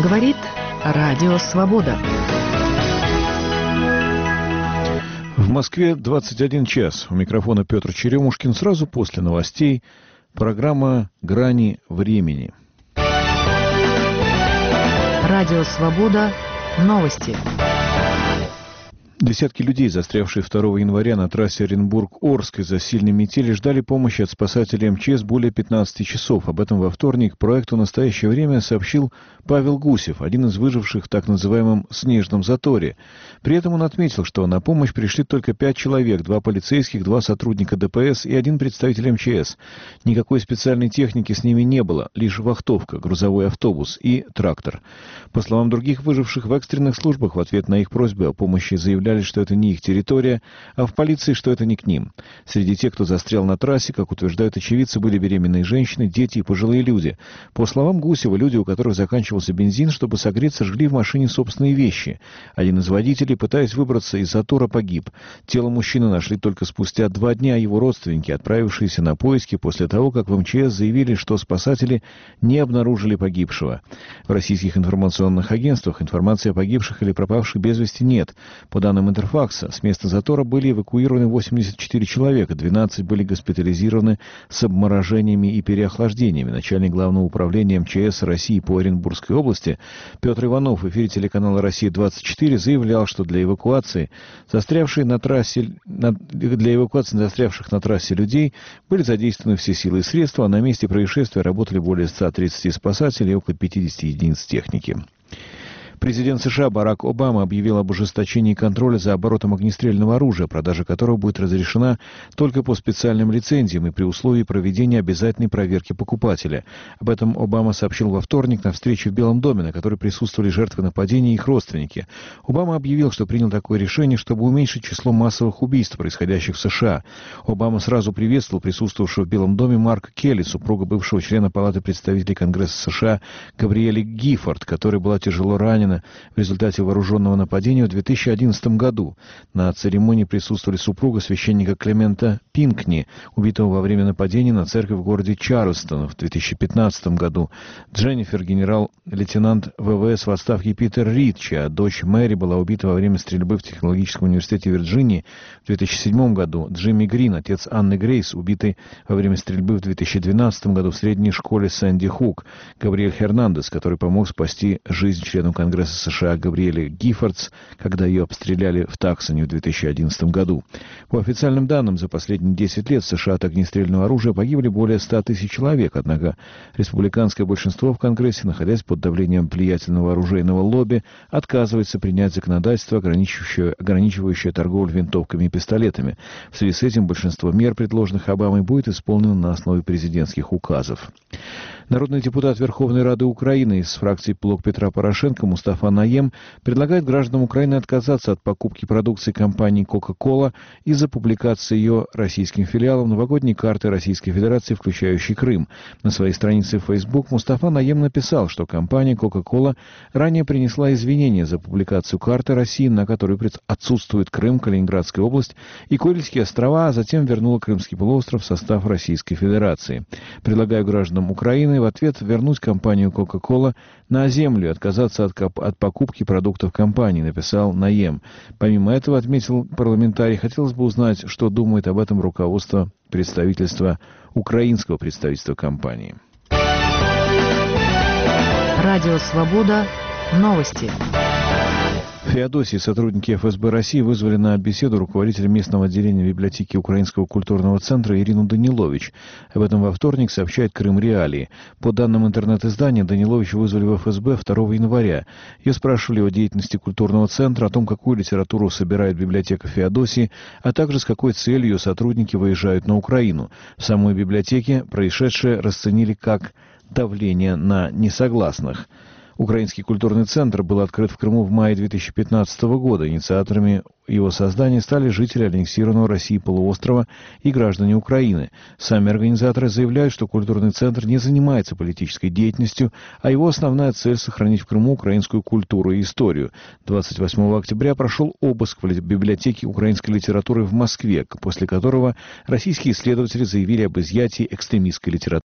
Говорит Радио Свобода. В Москве 21 час. У микрофона Петр Черемушкин. Сразу после новостей программа «Грани времени». Радио Свобода. Новости. Десятки людей, застрявшие 2 января на трассе Оренбург-Орск из-за сильной метели, ждали помощи от спасателей МЧС более 15 часов. Об этом во вторник проекту «Настоящее время» сообщил Павел Гусев, один из выживших в так называемом «снежном заторе». При этом он отметил, что на помощь пришли только 5 человек, 2 полицейских, 2 сотрудника ДПС и 1 представитель МЧС. Никакой специальной техники с ними не было, лишь вахтовка, грузовой автобус и трактор. По словам других выживших, в экстренных службах в ответ на их просьбы о помощи заявляли, что это не их территория, а в полиции, что это не к ним. Среди тех, кто застрял на трассе, как утверждают очевидцы, были беременные женщины, дети и пожилые люди. По словам Гусева, люди, у которых заканчивался бензин, чтобы согреться, жгли в машине собственные вещи. Один из водителей, пытаясь выбраться из затора, погиб. Тело мужчины нашли только спустя 2 дня, а его родственники, отправившиеся на поиски после того, как в МЧС заявили, что спасатели не обнаружили погибшего. В российских информационных агентствах информации о погибших или пропавших без вести нет. По данным Интерфакса, с места затора были эвакуированы 84 человека, 12 были госпитализированы с обморожениями и переохлаждениями. Начальник Главного управления МЧС России по Оренбургской области Петр Иванов в эфире телеканала «Россия-24» заявлял, что для эвакуации застрявших на трассе людей были задействованы все силы и средства, а на месте происшествия работали более 130 спасателей и около 50 единиц техники. Президент США Барак Обама объявил об ужесточении контроля за оборотом огнестрельного оружия, продажа которого будет разрешена только по специальным лицензиям и при условии проведения обязательной проверки покупателя. Об этом Обама сообщил во вторник на встрече в Белом доме, на которой присутствовали жертвы нападения и их родственники. Обама объявил, что принял такое решение, чтобы уменьшить число массовых убийств, происходящих в США. Обама сразу приветствовал присутствовавшего в Белом доме Марка Келли, супруга бывшего члена Палаты представителей Конгресса США Габриэли Гиффорд, которая была тяжело ранена в результате вооруженного нападения в 2011 году. На церемонии присутствовали супруга священника Клемента Пинкни, убитого во время нападения на церковь в городе Чарльстон в 2015 году, Дженнифер, генерал-лейтенант ВВС в отставке Питер Рид, чья дочь Мэри была убита во время стрельбы в Технологическом университете Вирджинии в 2007 году, Джимми Грин, отец Анны Грейс, убитый во время стрельбы в 2012 году в средней школе Сэнди Хук, Габриэль Хернандес, который помог спасти жизнь члену Конгресса США Габриэле Гиффордс, когда ее обстреляли в Таксоне в 2011 году. По официальным данным, за последние 10 лет в США от огнестрельного оружия погибли более 100 тысяч человек, однако республиканское большинство в Конгрессе, находясь под давлением влиятельного оружейного лобби, отказывается принять законодательство, ограничивающее торговлю винтовками и пистолетами. В связи с этим большинство мер, предложенных Обамой, будет исполнено на основе президентских указов. Народный депутат Верховной Рады Украины из фракции «Блок Петра Порошенко» Мустафа Наем предлагает гражданам Украины отказаться от покупки продукции компании Coca-Cola из-за публикации ее российским филиалом новогодней карты Российской Федерации, включающей Крым. На своей странице в Facebook Мустафа Наем написал, что компания Coca-Cola ранее принесла извинения за публикацию карты России, на которой отсутствует Крым, Калининградская область и Курильские острова, а затем вернула Крымский полуостров в состав Российской Федерации. Предлагаю гражданам Украины в ответ вернуть компанию Coca-Cola на землю и отказаться от покупки продуктов компании, написал Наем. Помимо этого, отметил парламентарий, хотелось бы узнать, что думает об этом руководство украинского представительства компании. Радио Свобода. Новости. В Феодосии сотрудники ФСБ России вызвали на беседу руководителя местного отделения библиотеки Украинского культурного центра Ирину Данилович. Об этом во вторник сообщает Крым Реалии. По данным интернет-издания, Данилович вызвали в ФСБ 2 января. Ее спрашивали о деятельности культурного центра, о том, какую литературу собирает библиотека Феодосии, а также с какой целью ее сотрудники выезжают на Украину. В самой библиотеке происшедшее расценили как давление на несогласных. Украинский культурный центр был открыт в Крыму в мае 2015 года. Инициаторами его создания стали жители аннексированного Россией полуострова и граждане Украины. Сами организаторы заявляют, что культурный центр не занимается политической деятельностью, а его основная цель — сохранить в Крыму украинскую культуру и историю. 28 октября прошел обыск в библиотеке украинской литературы в Москве, после которого российские исследователи заявили об изъятии экстремистской литературы